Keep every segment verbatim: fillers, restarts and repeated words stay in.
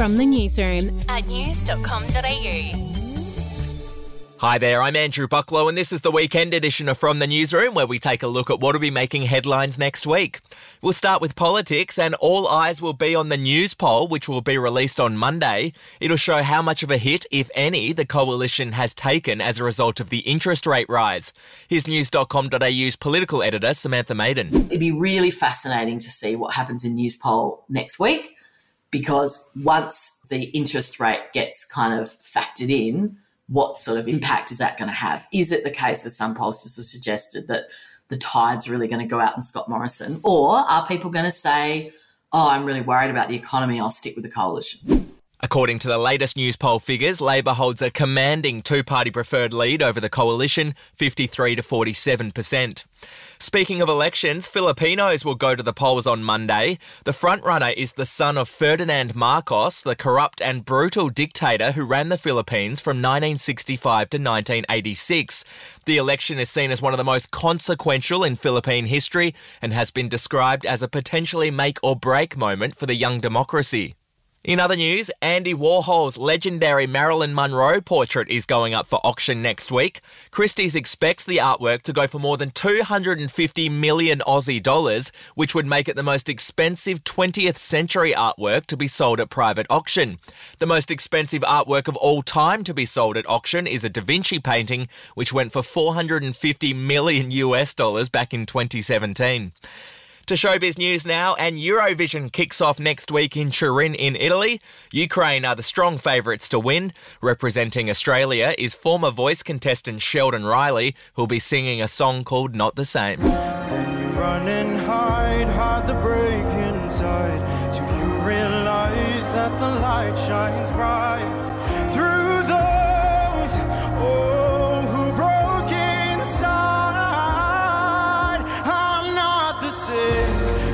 from the newsroom at news dot com dot a u. Hi there, I'm Andrew Bucklow and this is the weekend edition of From the Newsroom, where we take a look at what will be making headlines next week. We'll start with politics, and all eyes will be on the news poll, which will be released on Monday. It'll show how much of a hit, if any, the coalition has taken as a result of the interest rate rise. Here's news dot com dot a u's political editor, Samantha Maiden. It'd be really fascinating to see what happens in news poll next week, because once the interest rate gets kind of factored in, what sort of impact is that going to have? Is it the case, as some pollsters have suggested, that the tide's really going to go out on Scott Morrison? Or are people going to say, oh, I'm really worried about the economy, I'll stick with the coalition? According to the latest news poll figures, Labor holds a commanding two-party preferred lead over the coalition, fifty-three to forty-seven percent. Speaking of elections, Filipinos will go to the polls on Monday. The frontrunner is the son of Ferdinand Marcos, the corrupt and brutal dictator who ran the Philippines from nineteen sixty-five to nineteen eighty-six. The election is seen as one of the most consequential in Philippine history and has been described as a potentially make-or-break moment for the young democracy. In other news, Andy Warhol's legendary Marilyn Monroe portrait is going up for auction next week. Christie's expects the artwork to go for more than two hundred fifty million Aussie dollars, which would make it the most expensive twentieth century artwork to be sold at private auction. The most expensive artwork of all time to be sold at auction is a Da Vinci painting, which went for four hundred fifty million U S dollars back in twenty seventeen. To showbiz news now, and Eurovision kicks off next week in Turin in Italy. Ukraine are the strong favourites to win. Representing Australia is former voice contestant Sheldon Riley, who'll be singing a song called Not the Same. Then you run and hide, hide the break inside, till you realise that the light shines bright through those, oh, who broke inside. I'm not the same.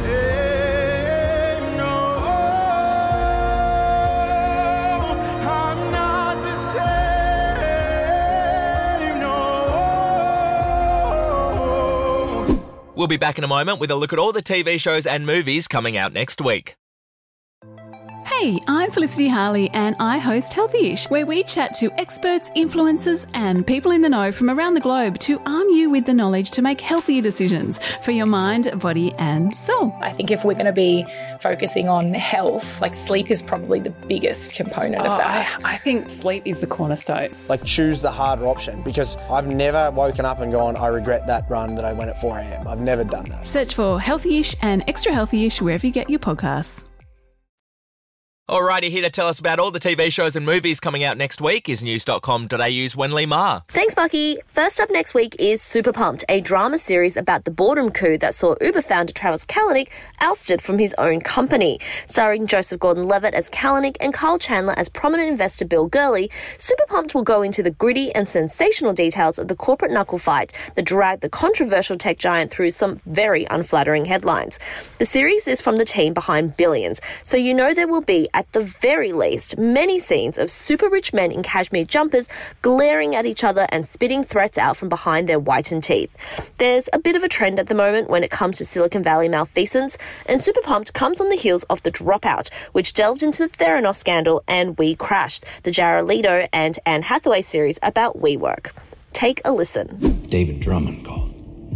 We'll be back in a moment with a look at all the T V shows and movies coming out next week. Hey, I'm Felicity Harley and I host Healthyish, where we chat to experts, influencers and people in the know from around the globe to arm you with the knowledge to make healthier decisions for your mind, body and soul. I think if we're going to be focusing on health, like sleep is probably the biggest component oh, of that. I, I think sleep is the cornerstone. Like, choose the harder option, because I've never woken up and gone, I regret that run that I went at four a.m. I've never done that. Search for Healthyish and Extra Healthyish wherever you get your podcasts. Alrighty, here to tell us about all the T V shows and movies coming out next week is news dot com dot a u's Wenli Ma. Thanks, Bucky. First up next week is Super Pumped, a drama series about the boredom coup that saw Uber founder Travis Kalanick ousted from his own company. Starring Joseph Gordon-Levitt as Kalanick and Carl Chandler as prominent investor Bill Gurley, Super Pumped will go into the gritty and sensational details of the corporate knuckle fight that dragged the controversial tech giant through some very unflattering headlines. The series is from the team behind Billions, so you know there will be, at the very least, many scenes of super rich men in cashmere jumpers glaring at each other and spitting threats out from behind their whitened teeth. There's a bit of a trend at the moment when it comes to Silicon Valley malfeasance, and Super Pumped comes on the heels of The Dropout, which delved into the Theranos scandal, and We Crashed, the Jared Leto and Anne Hathaway series about WeWork. Take a listen. David Drummond called.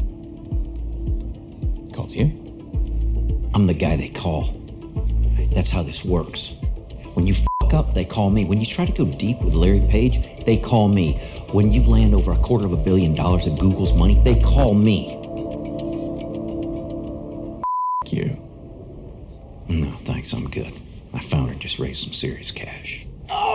Called you? I'm the guy they call. That's how this works. When you fuck up, they call me. When you try to go deep with Larry Page, they call me. When you land over a quarter of a billion dollars of Google's money, they call me. F you. No, thanks, I'm good. My founder just raised some serious cash.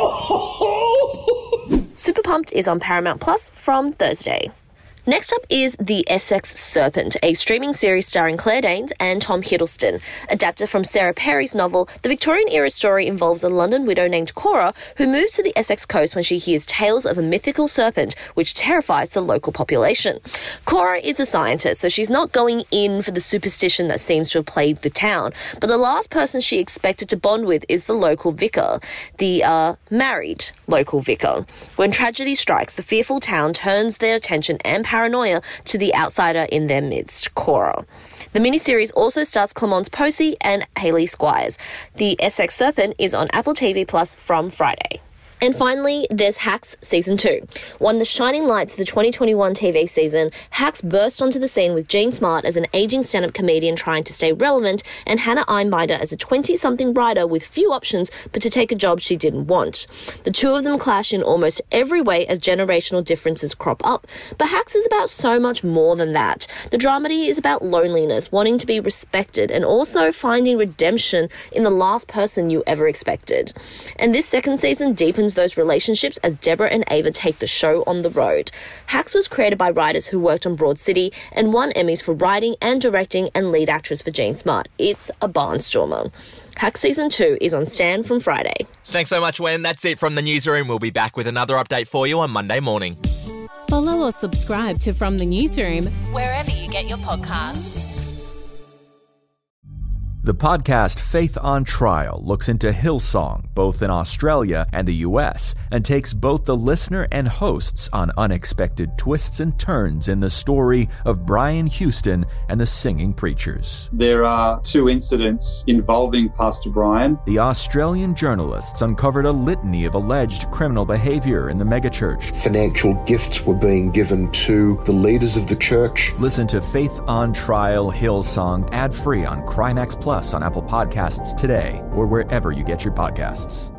Oh! Super Pumped is on Paramount Plus from Thursday. Next up is The Essex Serpent, a streaming series starring Claire Danes and Tom Hiddleston. Adapted from Sarah Perry's novel, the Victorian-era story involves a London widow named Cora who moves to the Essex coast when she hears tales of a mythical serpent which terrifies the local population. Cora is a scientist, so she's not going in for the superstition that seems to have plagued the town, but the last person she expected to bond with is the local vicar, the uh, married local vicar. When tragedy strikes, the fearful town turns their attention and power paranoia to the outsider in their midst, Cora. The miniseries also stars Clemence Posey and Hayley Squires. The Essex Serpent is on Apple T V Plus from Friday. And finally, there's Hacks Season two. One of the shining lights of the twenty twenty-one T V season, Hacks burst onto the scene with Jean Smart as an aging stand-up comedian trying to stay relevant and Hannah Einbinder as a twenty-something writer with few options but to take a job she didn't want. The two of them clash in almost every way as generational differences crop up, but Hacks is about so much more than that. The dramedy is about loneliness, wanting to be respected, and also finding redemption in the last person you ever expected. And this second season deepens those relationships as Deborah and Ava take the show on the road. Hacks was created by writers who worked on Broad City and won Emmys for writing and directing and lead actress for Jean Smart. It's a barnstormer. Hacks Season two is on Stan from Friday. Thanks so much, Wen. That's it from the newsroom. We'll be back with another update for you on Monday morning. Follow or subscribe to From the Newsroom wherever you get your podcasts. The podcast Faith on Trial looks into Hillsong, both in Australia and the U S, and takes both the listener and hosts on unexpected twists and turns in the story of Brian Houston and the Singing Preachers. There are two incidents involving Pastor Brian. The Australian journalists uncovered a litany of alleged criminal behavior in the megachurch. Financial gifts were being given to the leaders of the church. Listen to Faith on Trial Hillsong ad-free on Crimex Plus on Apple Podcasts today or wherever you get your podcasts.